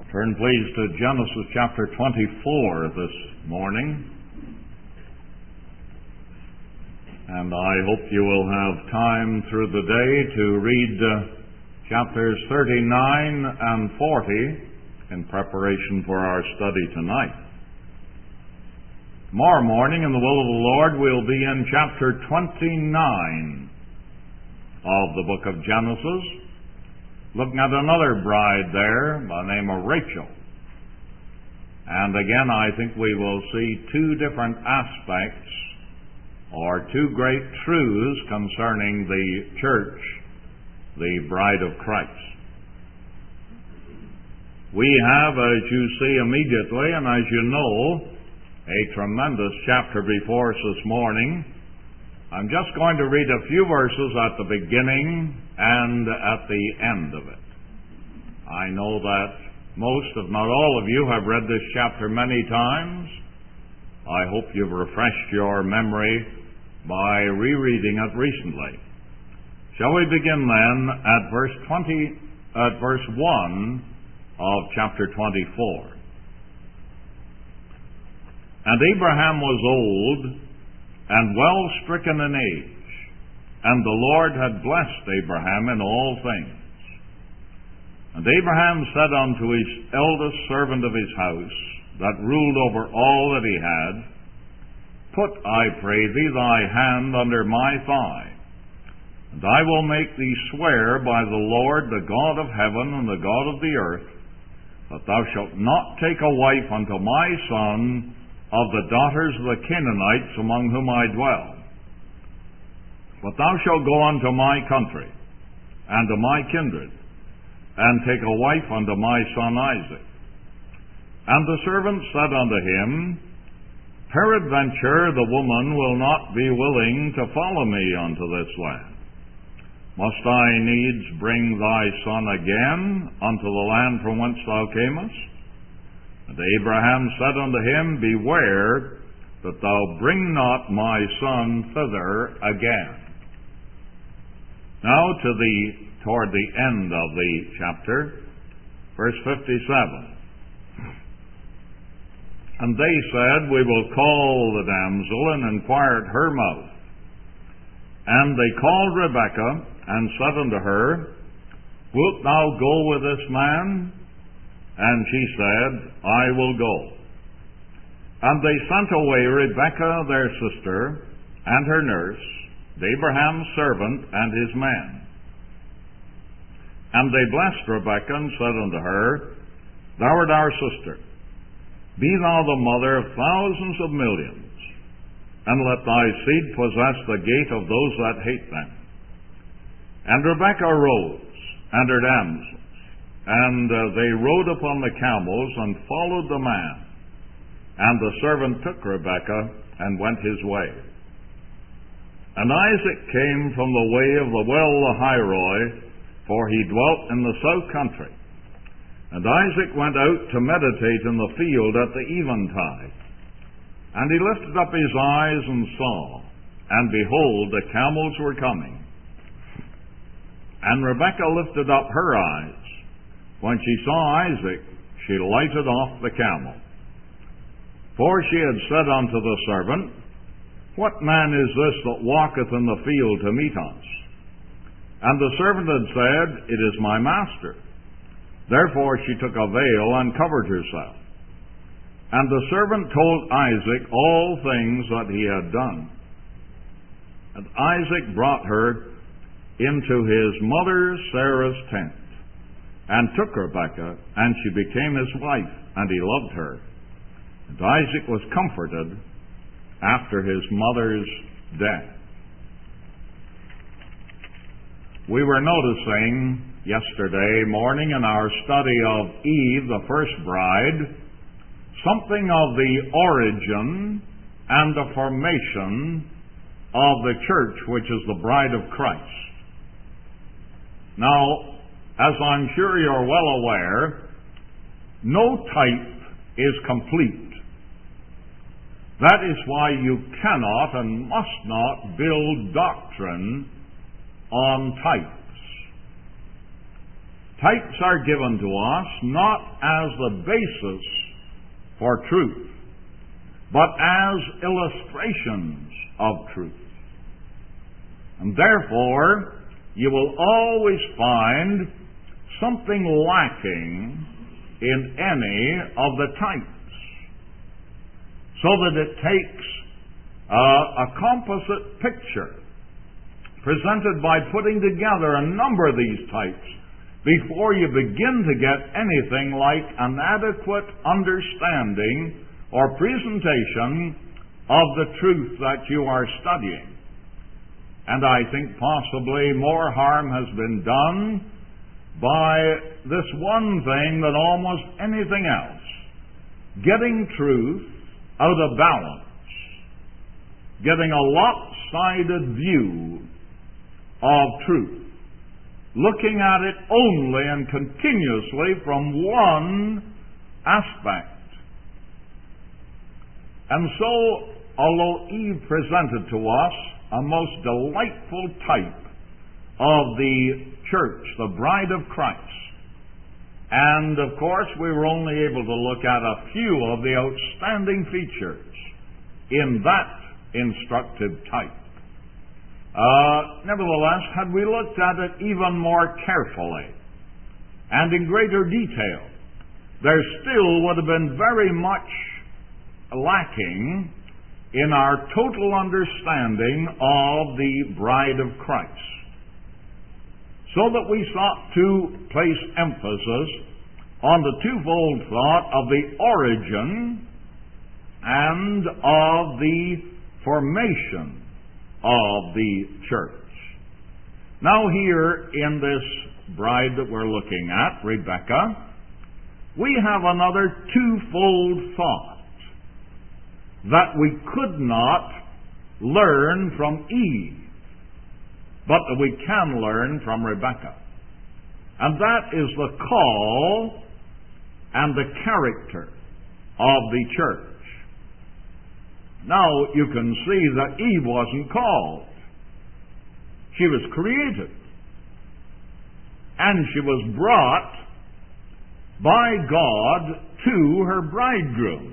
Turn please to Genesis chapter 24 this morning. And I hope you will have time through the day to read chapters 39 and 40 in preparation for our study tonight. Tomorrow morning, in the will of the Lord, we'll be in chapter 29 of the book of Genesis, looking at another bride there by the name of Rachel. And again, I think we will see two different aspects or two great truths concerning the church, the bride of Christ. We have, as you see immediately, and as you know, a tremendous chapter before us this morning. I'm just going to read a few verses at the beginning and at the end of it. I know that most, if not all of you, have read this chapter many times. I hope you've refreshed your memory by rereading it recently. Shall we begin then at verse 1 of chapter 24. And Abraham was old and well stricken in age, and the Lord had blessed Abraham in all things. And Abraham said unto his eldest servant of his house, that ruled over all that he had, Put, I pray thee, thy hand under my thigh, and I will make thee swear by the Lord, the God of heaven and the God of the earth, that thou shalt not take a wife unto my son of the daughters of the Canaanites among whom I dwell. But thou shalt go unto my country, and to my kindred, and take a wife unto my son Isaac. And the servant said unto him, Peradventure the woman will not be willing to follow me unto this land. Must I needs bring thy son again unto the land from whence thou camest? And Abraham said unto him, Beware that thou bring not my son thither again. Now toward the end of the chapter, verse 57. And they said, We will call the damsel and inquire at her mouth. And they called Rebekah and said unto her, Wilt thou go with this man? And she said, I will go. And they sent away Rebekah their sister, and her nurse, Abraham's servant, and his men. And they blessed Rebekah, and said unto her, Thou art our sister. Be thou the mother of thousands of millions, and let thy seed possess the gate of those that hate them. And Rebekah rose, and her damsels, and they rode upon the camels and followed the man. And the servant took Rebekah and went his way. And Isaac came from the way of the well Lahairoi, for he dwelt in the south country. And Isaac went out to meditate in the field at the eventide. And he lifted up his eyes and saw, and behold, the camels were coming. And Rebekah lifted up her eyes. When she saw Isaac, she lighted off the camel. For she had said unto the servant, What man is this that walketh in the field to meet us? And the servant had said, It is my master. Therefore she took a veil and covered herself. And the servant told Isaac all things that he had done. And Isaac brought her into his mother Sarah's tent, and took Rebekah, and she became his wife, and he loved her. And Isaac was comforted after his mother's death. We were noticing yesterday morning in our study of Eve, the first bride, something of the origin and the formation of the church, which is the bride of Christ. Now, as I'm sure you're well aware, no type is complete. That is why you cannot and must not build doctrine on types. types are given to us not as the basis for truth, but as illustrations of truth. And therefore, you will always find something lacking in any of the types, so that it takes a composite picture presented by putting together a number of these types before you begin to get anything like an adequate understanding or presentation of the truth that you are studying. And I think possibly more harm has been done by this one thing than almost anything else: getting truth out of balance, getting a lopsided view of truth, looking at it only and continuously from one aspect. And so, although Eve presented to us a most delightful type of the church, the bride of Christ, and of course we were only able to look at a few of the outstanding features in that instructive type. Nevertheless, had we looked at it even more carefully and in greater detail, there still would have been very much lacking in our total understanding of the bride of Christ. So that we sought to place emphasis on the twofold thought of the origin and of the formation of the church. Now here in this bride that we're looking at, Rebekah, we have another twofold thought that we could not learn from Eve, but that we can learn from Rebekah. And that is the call and the character of the church. Now, you can see that Eve wasn't called. She was created. And she was brought by God to her bridegroom.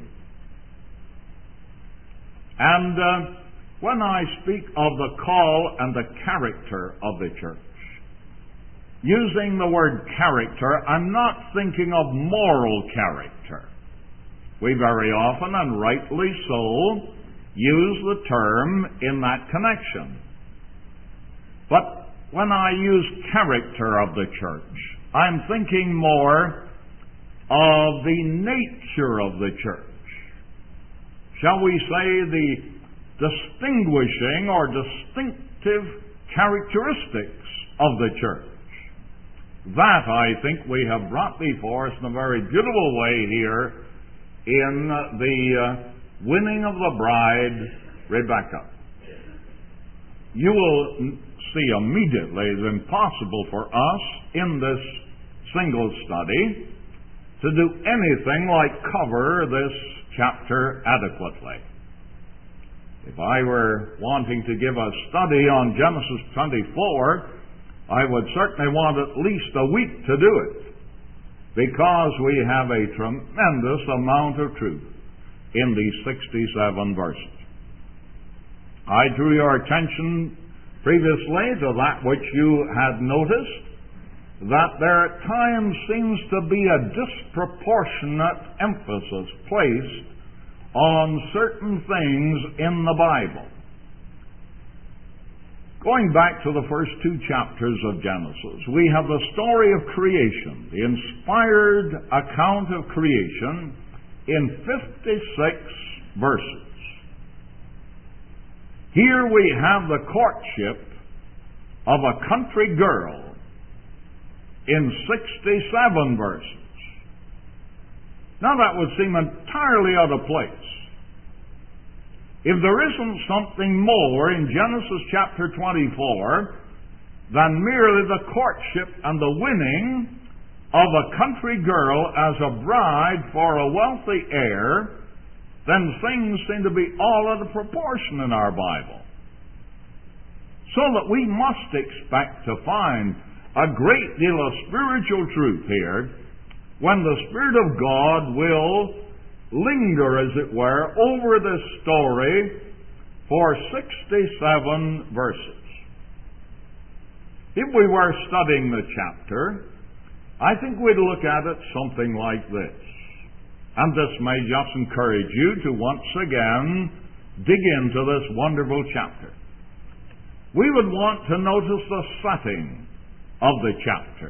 And when I speak of the call and the character of the church, using the word character, I'm not thinking of moral character. We very often, and rightly so, use the term in that connection. But when I use character of the church, I'm thinking more of the nature of the church. Shall we say the distinguishing or distinctive characteristics of the church? That, I think, we have brought before us in a very beautiful way here in the winning of the bride, Rebekah. You will see immediately it's impossible for us in this single study to do anything like cover this chapter adequately. If I were wanting to give a study on Genesis 24, I would certainly want at least a week to do it, because we have a tremendous amount of truth in these 67 verses. I drew your attention previously to that which you had noticed, that there at times seems to be a disproportionate emphasis placed on certain things in the Bible. Going back to the first two chapters of Genesis, we have the story of creation, the inspired account of creation in 56 verses. Here we have the courtship of a country girl in 67 verses. Now that would seem entirely out of place. If there isn't something more in Genesis chapter 24 than merely the courtship and the winning of a country girl as a bride for a wealthy heir, then things seem to be all out of proportion in our Bible. So that we must expect to find a great deal of spiritual truth here when the Spirit of God will linger, as it were, over this story for 67 verses. If we were studying the chapter, I think we'd look at it something like this. And this may just encourage you to once again dig into this wonderful chapter. We would want to notice the setting of the chapter.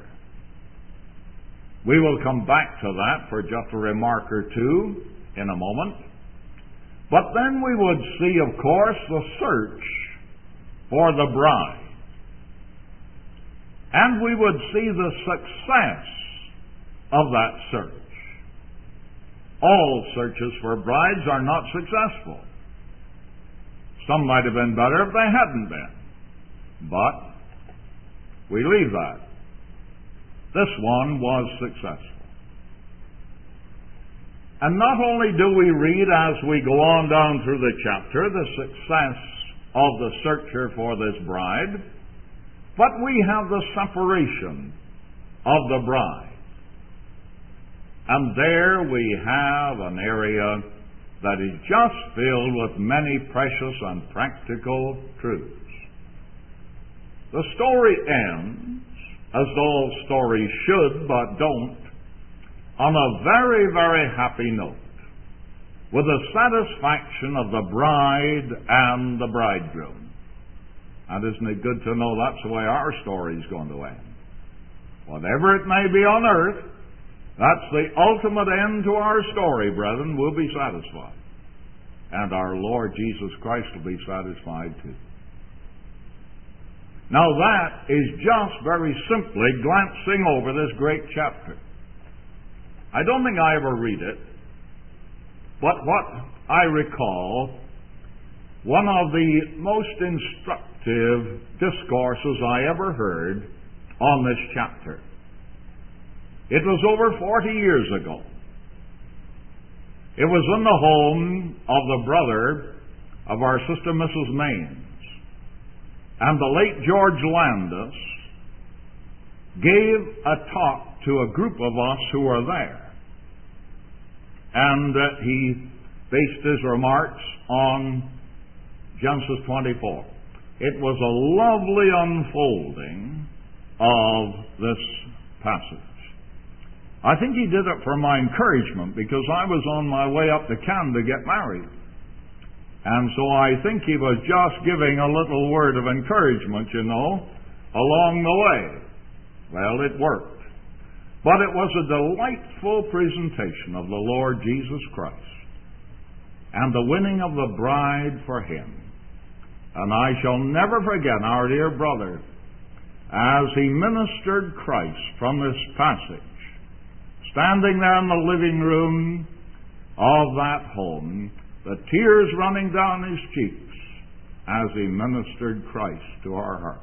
We will come back to that for just a remark or two in a moment. But then we would see, of course, the search for the bride. And we would see the success of that search. All searches for brides are not successful. Some might have been better if they hadn't been. But we leave that. This one was successful. And not only do we read as we go on down through the chapter the success of the searcher for this bride, but we have the separation of the bride. And there we have an area that is just filled with many precious and practical truths. The story ends, as all stories should but don't, on a very, very happy note, with the satisfaction of the bride and the bridegroom. And isn't it good to know that's the way our story is going to end? Whatever it may be on earth, that's the ultimate end to our story, brethren. We'll be satisfied. And our Lord Jesus Christ will be satisfied too. Now that is just very simply glancing over this great chapter. I don't think I ever read it, but what I recall, one of the most instructive discourses I ever heard on this chapter. It was over 40 years ago. It was in the home of the brother of our sister Mrs. Maines. And the late George Landis gave a talk to a group of us who were there. And he based his remarks on Genesis 24. It was a lovely unfolding of this passage. I think he did it for my encouragement because I was on my way up to Cannes to get married. And so I think he was just giving a little word of encouragement, along the way. Well, it worked. But it was a delightful presentation of the Lord Jesus Christ and the winning of the bride for Him. And I shall never forget our dear brother as he ministered Christ from this passage, standing there in the living room of that home, the tears running down his cheeks as he ministered Christ to our hearts.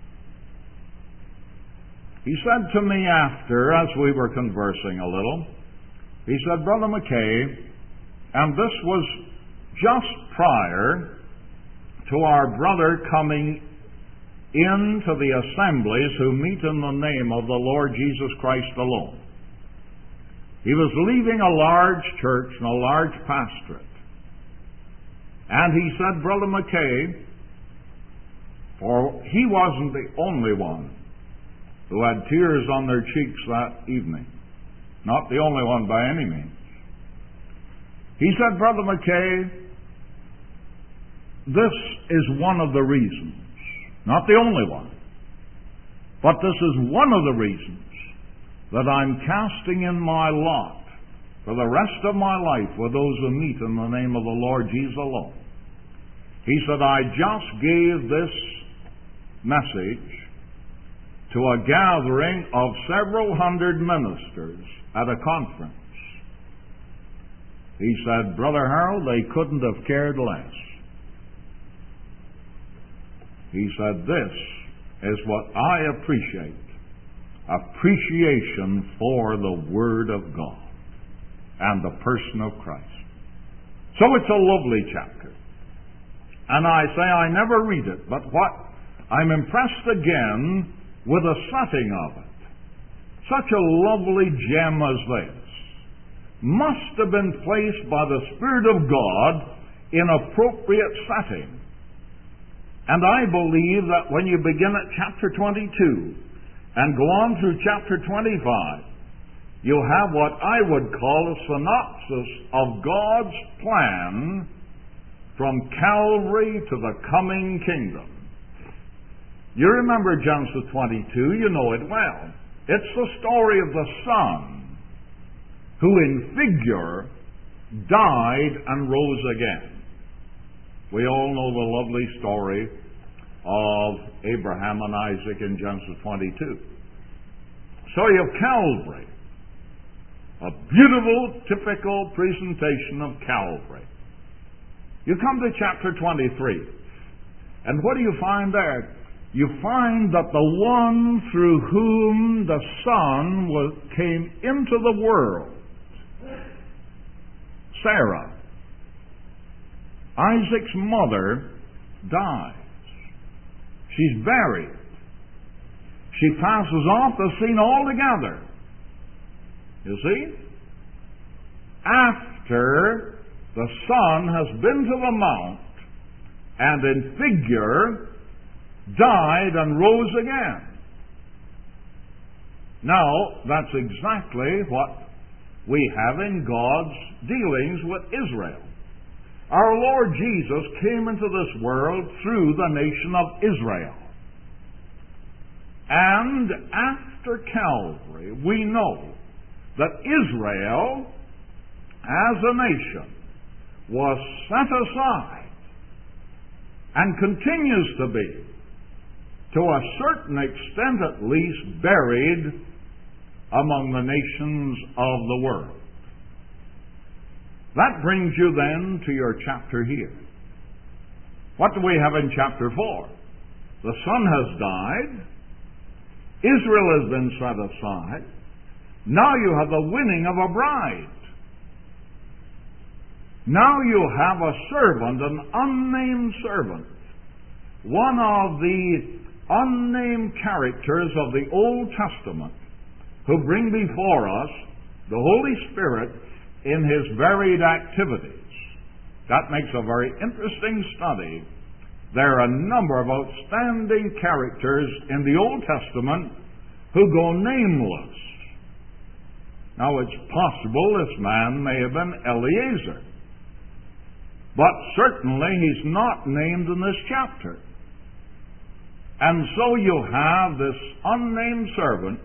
He said to me after, as we were conversing a little, he said, Brother McKay, and this was just prior to our brother coming into the assemblies who meet in the name of the Lord Jesus Christ alone. He was leaving a large church and a large pastorate. And he said, Brother McKay, for he wasn't the only one who had tears on their cheeks that evening. Not the only one by any means. He said, Brother McKay, this is one of the reasons, not the only one, but this is one of the reasons that I'm casting in my lot for the rest of my life with those who meet in the name of the Lord Jesus alone. He said, I just gave this message to a gathering of several hundred ministers at a conference. He said, Brother Harold, they couldn't have cared less. He said, this is what I appreciate. Appreciation for the Word of God and the person of Christ. So it's a lovely chapter. And I say I never read it, but what I'm impressed again with the setting of it. Such a lovely gem as this must have been placed by the Spirit of God in appropriate setting. And I believe that when you begin at chapter 22 and go on through chapter 25, you'll have what I would call a synopsis of God's plan from Calvary to the coming kingdom. You remember Genesis 22, you know it well. It's the story of the Son who in figure died and rose again. We all know the lovely story of Abraham and Isaac in Genesis 22. So you have Calvary, a beautiful, typical presentation of Calvary. You come to chapter 23, and what do you find there? You find that the one through whom the Son came into the world, Sarah, Isaac's mother, dies. She's buried. She passes off the scene altogether. You see? After the Son has been to the mount and in figure died and rose again. Now, that's exactly what we have in God's dealings with Israel. Our Lord Jesus came into this world through the nation of Israel. And after Calvary, we know that Israel, as a nation, was set aside and continues to be, to a certain extent at least, buried among the nations of the world. That brings you then to your chapter here. What do we have in chapter 4? The Son has died. Israel has been set aside. Now you have the winning of a bride. Now you have a servant, an unnamed servant. One of the unnamed characters of the Old Testament who bring before us the Holy Spirit in His varied activities. That makes a very interesting study. There are a number of outstanding characters in the Old Testament who go nameless. Now it's possible this man may have been Eliezer, but certainly he's not named in this chapter. And so you have this unnamed servant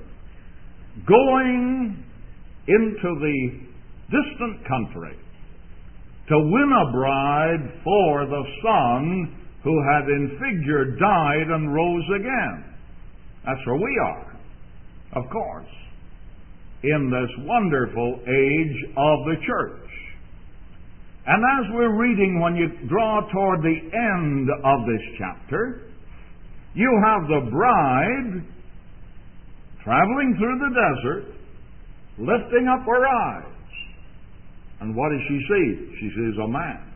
going into the distant country to win a bride for the Son who had in figure died and rose again. That's where we are, of course, in this wonderful age of the church. And as we're reading, when you draw toward the end of this chapter, you have the bride traveling through the desert, lifting up her eyes. And what does she see? She sees a man.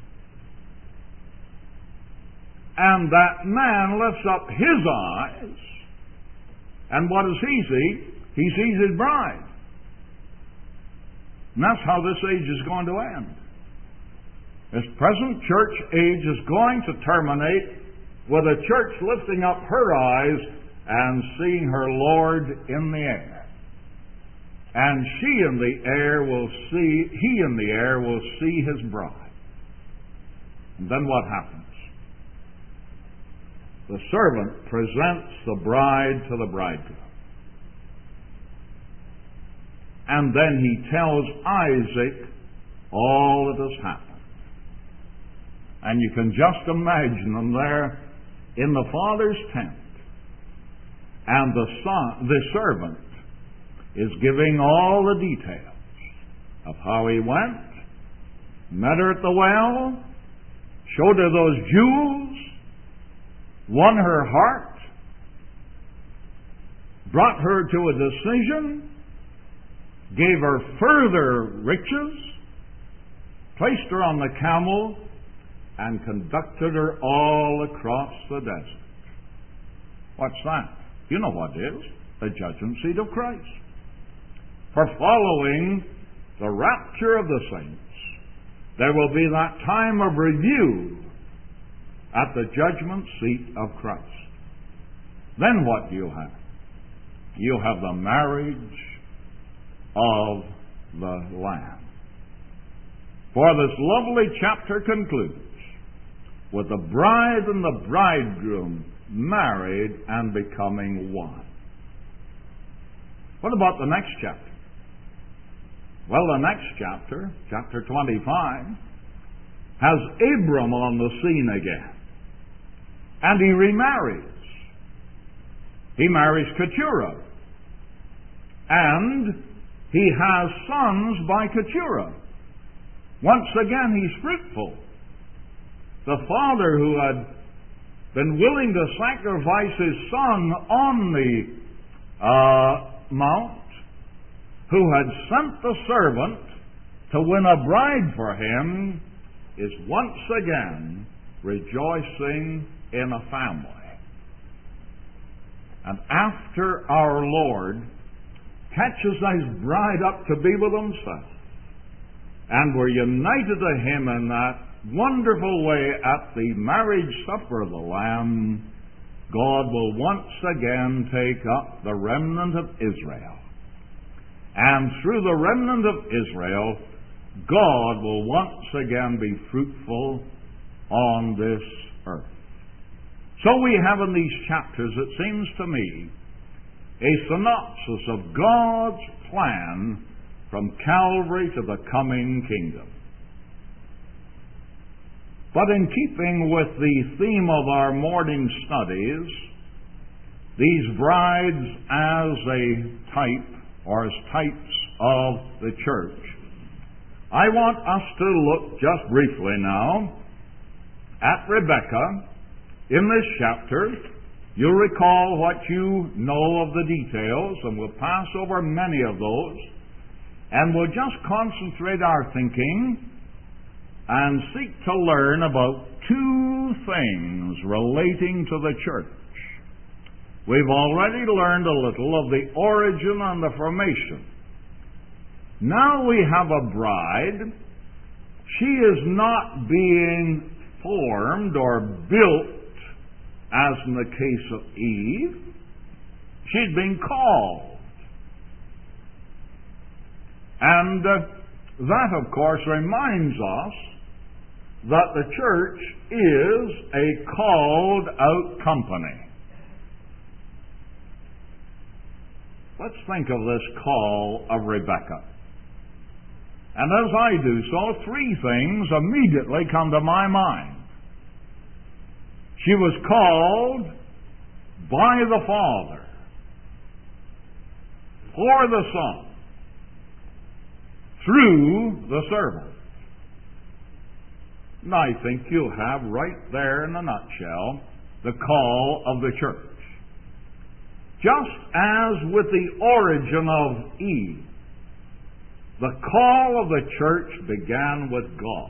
And that man lifts up his eyes, and what does he see? He sees his bride. And that's how this age is going to end. This present church age is going to terminate with a church lifting up her eyes and seeing her Lord in the air. And he in the air will see his bride. And then what happens? The servant presents the bride to the bridegroom. And then he tells Isaac all that has happened. And you can just imagine them there in the father's tent. And the servant is giving all the details of how he went, met her at the well, showed her those jewels, won her heart, brought her to a decision, gave her further riches, placed her on the camel, and conducted her all across the desert. What's that? You know what it is? The judgment seat of Christ. For following the rapture of the saints, there will be that time of review at the judgment seat of Christ. Then what do you have? You have the marriage of the Lamb. For this lovely chapter concludes with the bride and the bridegroom married and becoming one. What about the next chapter? Well, the next chapter, chapter 25, has Abram on the scene again. And he remarries. He marries Keturah. And he has sons by Keturah. Once again, he's fruitful. The father who had been willing to sacrifice his son on the mount, who had sent the servant to win a bride for him, is once again rejoicing in a family. And after our Lord catches his bride up to be with himself, and we're united to him in that wonderful way at the marriage supper of the Lamb, God will once again take up the remnant of Israel. And through the remnant of Israel, God will once again be fruitful on this earth. So we have in these chapters, it seems to me, a synopsis of God's plan from Calvary to the coming kingdom. But in keeping with the theme of our morning studies, these brides as a type or as types of the church, I want us to look just briefly now at Rebekah in this chapter. You'll recall what you know of the details, and we'll pass over many of those, and we'll just concentrate our thinking and seek to learn about two things relating to the church. We've already learned a little of the origin and the formation. Now we have a bride. She is not being formed or built as in the case of Eve. She's being called. And that, of course, reminds us that the church is a called out company. Let's think of this call of Rebekah. And as I do so, three things immediately come to my mind. She was called by the Father, for the Son, through the servant. And I think you have right there in a nutshell the call of the church. Just as with the origin of Eve, the call of the church began with God.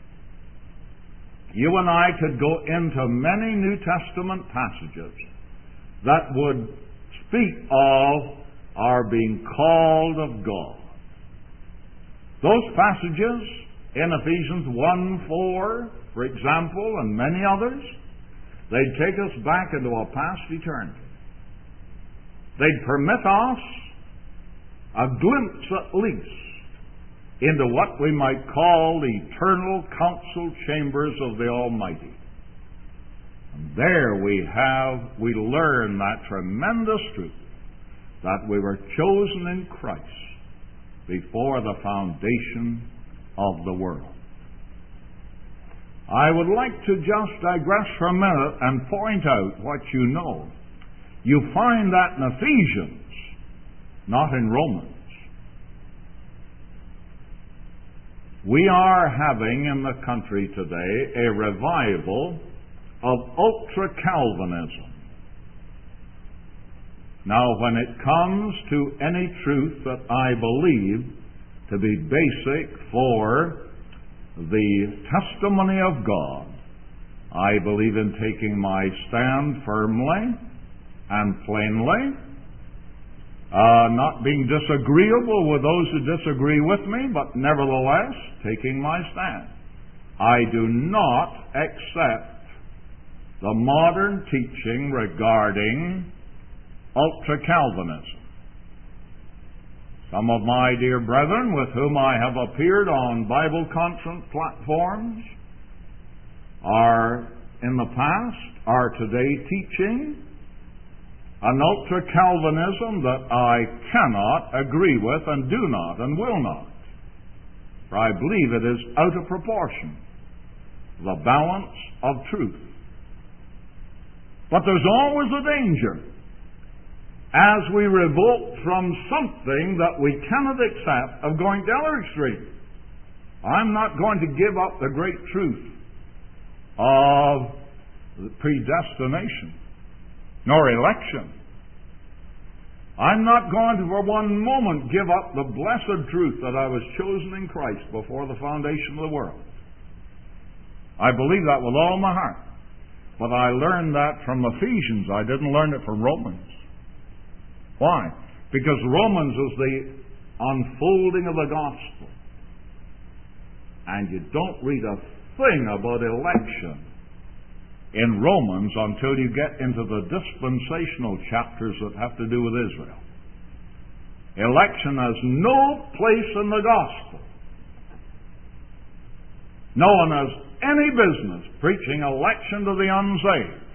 You and I could go into many New Testament passages that would speak of our being called of God. Those passages in Ephesians 1:4, for example, and many others, they'd take us back into a past eternity. They'd permit us a glimpse at least into what we might call the eternal council chambers of the Almighty. And there we learn that tremendous truth that we were chosen in Christ before the foundation of the world. I would like to just digress for a minute and point out what you know. You find that in Ephesians, not in Romans. We are having in the country today a revival of ultra-Calvinism. Now, when it comes to any truth that I believe to be basic for the testimony of God, I believe in taking my stand firmly and plainly, not being disagreeable with those who disagree with me, but nevertheless taking my stand. I do not accept the modern teaching regarding ultra-Calvinism. Some of my dear brethren with whom I have appeared on Bible conference platforms are in the past, are today teaching an ultra-Calvinism that I cannot agree with and do not and will not. For I believe it is out of proportion, the balance of truth. But there's always a danger as we revolt from something that we cannot accept of going to the other extreme. I'm not going to give up the great truth of predestination nor election. I'm not going to for one moment give up the blessed truth that I was chosen in Christ before the foundation of the world. I believe that with all my heart. But I learned that from Ephesians. I didn't learn it from Romans. Why? Because Romans is the unfolding of the gospel. And you don't read a thing about election in Romans until you get into the dispensational chapters that have to do with Israel. Election has no place in the gospel. No one has any business preaching election to the unsaved.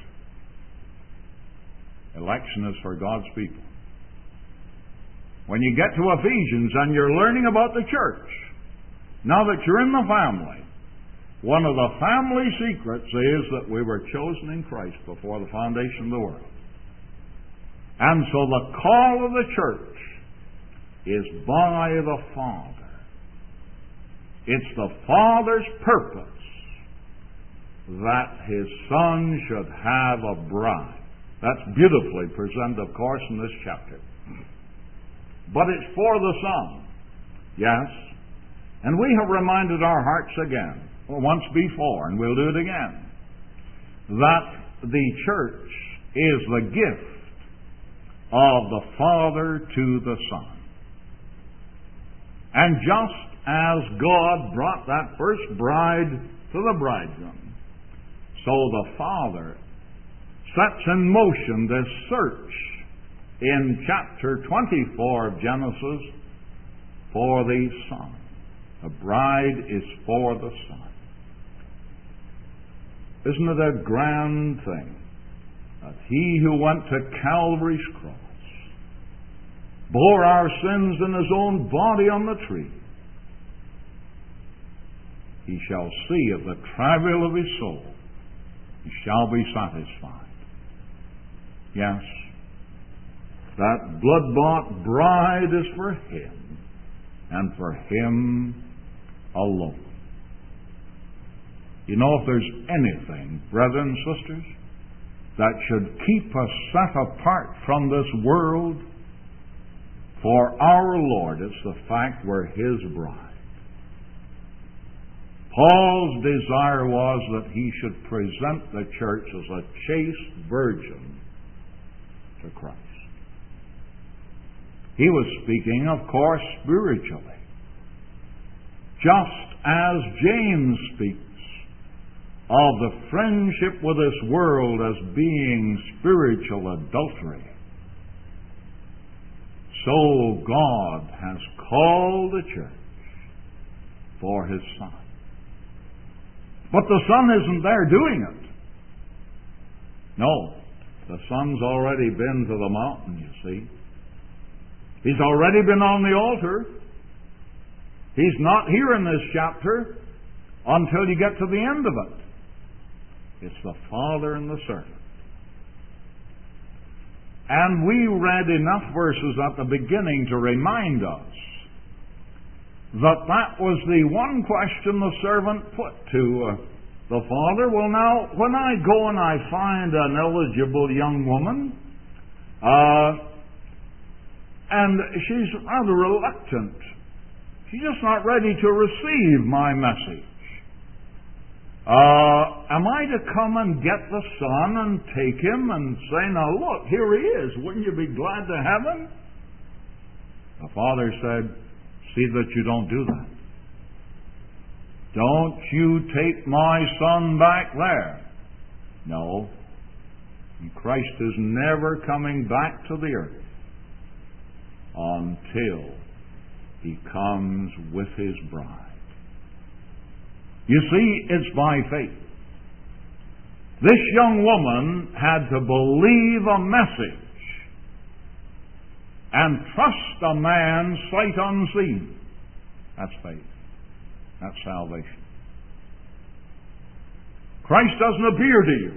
Election is for God's people. When you get to Ephesians and you're learning about the church, now that you're in the family, one of the family secrets is that we were chosen in Christ before the foundation of the world. And so the call of the church is by the Father. It's the Father's purpose that His Son should have a bride. That's beautifully presented, of course, in this chapter. But it's for the Son. Yes. And we have reminded our hearts again, once before, and we'll do it again, that the church is the gift of the Father to the Son. And just as God brought that first bride to the bridegroom, so the Father sets in motion this search in chapter 24 of Genesis for the Son. The bride is for the Son. Isn't it a grand thing that He who went to Calvary's cross bore our sins in His own body on the tree? He shall see of the travail of His soul. He shall be satisfied. Yes, that blood-bought bride is for Him, and for Him alone. You know, if there's anything, brethren and sisters, that should keep us set apart from this world for our Lord, it's the fact we're His bride. Paul's desire was that he should present the church as a chaste virgin to Christ. He was speaking, of course, spiritually. Just as James speaks of the friendship with this world as being spiritual adultery, so God has called the church for His Son. But the Son isn't there doing it. No, the Son's already been to the mountain, you see. He's already been on the altar. He's not here in this chapter until you get to the end of it. It's the Father and the servant. And we read enough verses at the beginning to remind us that was the one question the servant put to the father. Well, now, when I go and I find an eligible young woman, and she's rather reluctant, she's just not ready to receive my message. Am I to come and get the son and take him and say, now look, here he is. Wouldn't you be glad to have him? The father said, see that you don't do that. Don't you take my son back there. No. And Christ is never coming back to the earth until he comes with his bride. You see, it's by faith. This young woman had to believe a message and trust a man sight unseen. That's faith. That's salvation. Christ doesn't appear to you.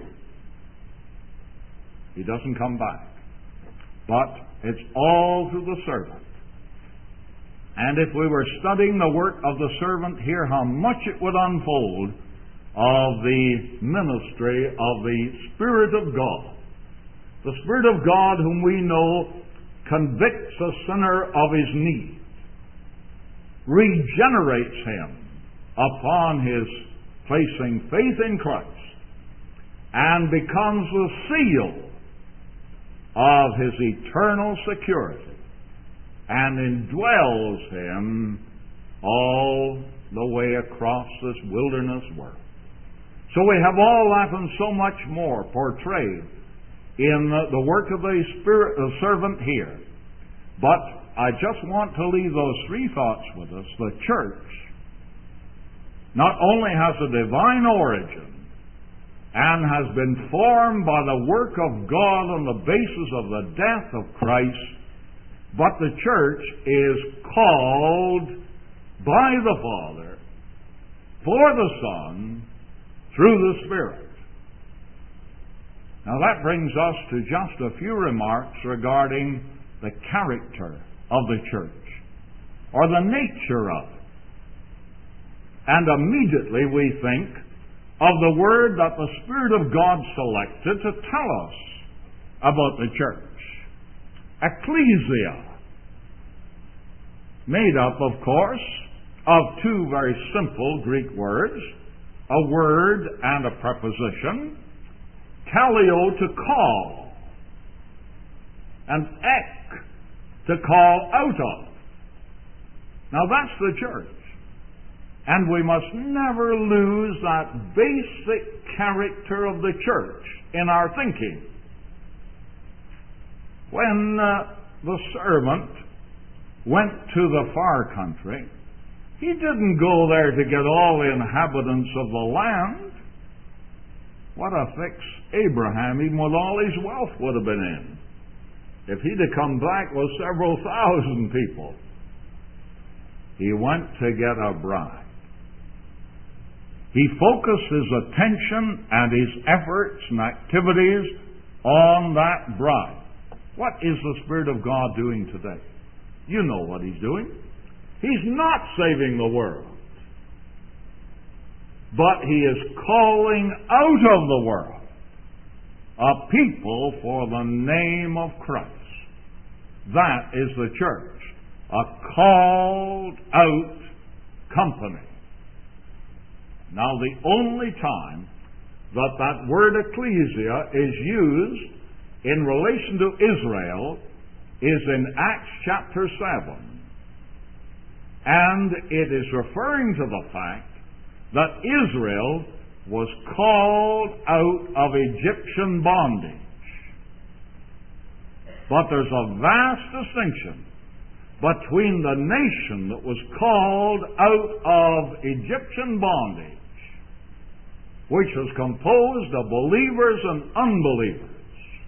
He doesn't come back. But it's all through the servant. And if we were studying the work of the servant here, how much it would unfold of the ministry of the Spirit of God. The Spirit of God whom we know convicts a sinner of his need, regenerates him upon his placing faith in Christ, and becomes the seal of his eternal security, and indwells him all the way across this wilderness world. So we have all that and so much more portrayed in the work of the Spirit, the servant here. But I just want to leave those three thoughts with us. The church not only has a divine origin and has been formed by the work of God on the basis of the death of Christ, but the church is called by the Father, for the Son, through the Spirit. Now that brings us to just a few remarks regarding the character of the church, or the nature of it. And immediately we think of the word that the Spirit of God selected to tell us about the church. Ecclesia. Made up, of course, of two very simple Greek words, a word and a preposition. Kaleo, to call, and ek, to call out of. Now that's the church. And we must never lose that basic character of the church in our thinking. When the servant went to the far country, he didn't go there to get all the inhabitants of the land. What a fix Abraham, even with all his wealth, would have been in if he'd have come back with several thousand people. He went to get a bride. He focused his attention and his efforts and activities on that bride. What is the Spirit of God doing today? You know what He's doing. He's not saving the world, but He is calling out of the world a people for the name of Christ. That is the church, a called out company. Now, the only time that that word ecclesia is used in relation to Israel is in Acts chapter 7. And it is referring to the fact that Israel was called out of Egyptian bondage. But there's a vast distinction between the nation that was called out of Egyptian bondage, which was composed of believers and unbelievers,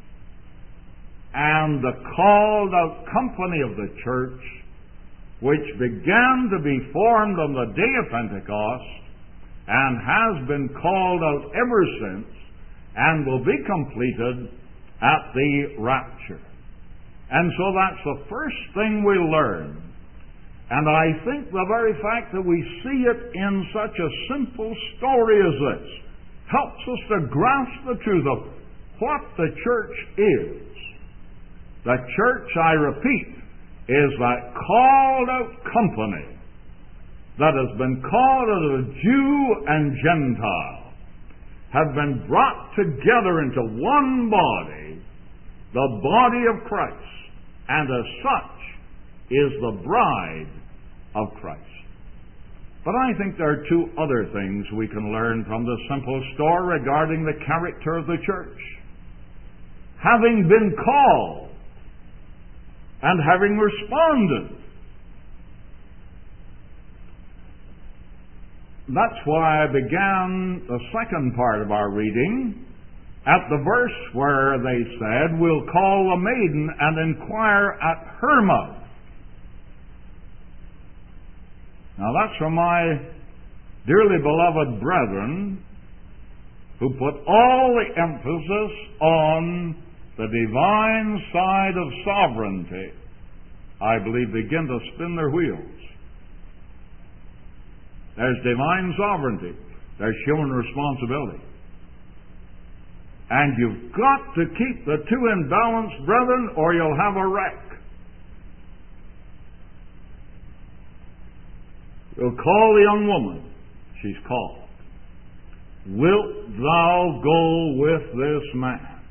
and the called out company of the church, which began to be formed on the day of Pentecost and has been called out ever since and will be completed at the rapture. And so that's the first thing we learn. And I think the very fact that we see it in such a simple story as this helps us to grasp the truth of what the church is. The church, I repeat, is that called out company that has been called out of Jew and Gentile, have been brought together into one body, the body of Christ, and as such is the bride of Christ. But I think there are two other things we can learn from this simple story regarding the character of the church. Having been called and having responded. That's why I began the second part of our reading at the verse where they said, "We'll call the maiden and inquire at her mouth." Now that's from my dearly beloved brethren who put all the emphasis on the divine side of sovereignty. I believe begin to spin their wheels. There's divine sovereignty. There's human responsibility. And you've got to keep the two in balance, brethren, or you'll have a wreck. You'll call the young woman. She's called. Wilt thou go with this man?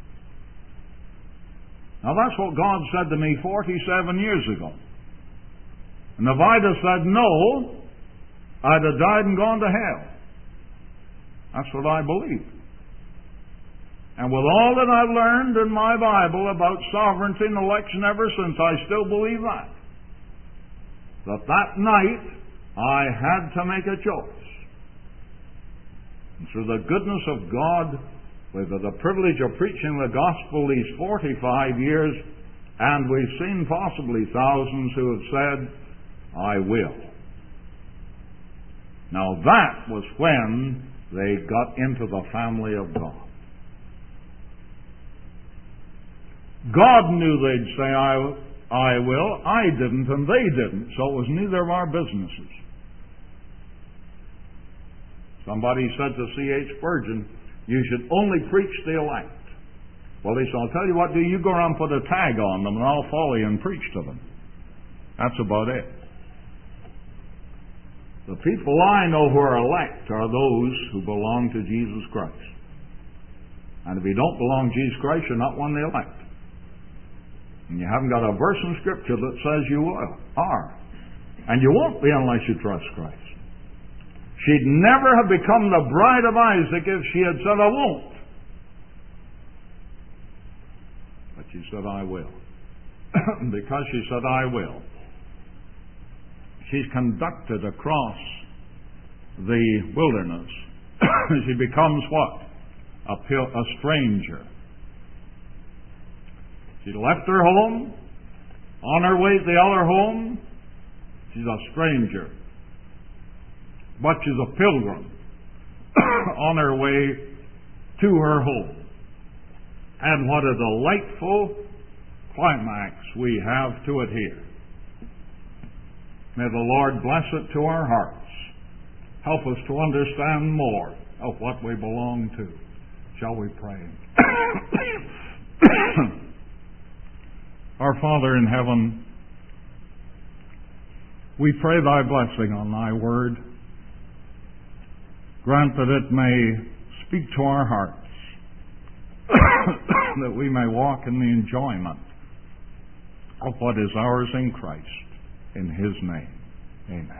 Now that's what God said to me 47 years ago. And if I'd have said no, I'd have died and gone to hell. That's what I believe. And with all that I've learned in my Bible about sovereignty and election ever since, I still believe that. That night, I had to make a choice. And through the goodness of God, with the privilege of preaching the gospel these 45 years, and we've seen possibly thousands who have said, "I will." Now that was when they got into the family of God. God knew they'd say, I will. I didn't, and they didn't, so it was neither of our businesses. Somebody said to C.H. Spurgeon, "You should only preach the elect." Well, he said, "I'll tell you what, you go around and put a tag on them, and I'll follow you and preach to them." That's about it. The people I know who are elect are those who belong to Jesus Christ. And if you don't belong to Jesus Christ, you're not one of the elect. And you haven't got a verse in Scripture that says you are. And you won't be unless you trust Christ. She'd never have become the bride of Isaac if she had said, "I won't." But she said, "I will." Because she said, "I will," she's conducted across the wilderness. She becomes what? A stranger. She left her home. On her way to the other home, she's a stranger. But she's a pilgrim on her way to her home. And what a delightful climax we have to it here. May the Lord bless it to our hearts. Help us to understand more of what we belong to. Shall we pray? Our Father in heaven, we pray thy blessing on thy word. Grant that it may speak to our hearts, that we may walk in the enjoyment of what is ours in Christ. In his name, amen.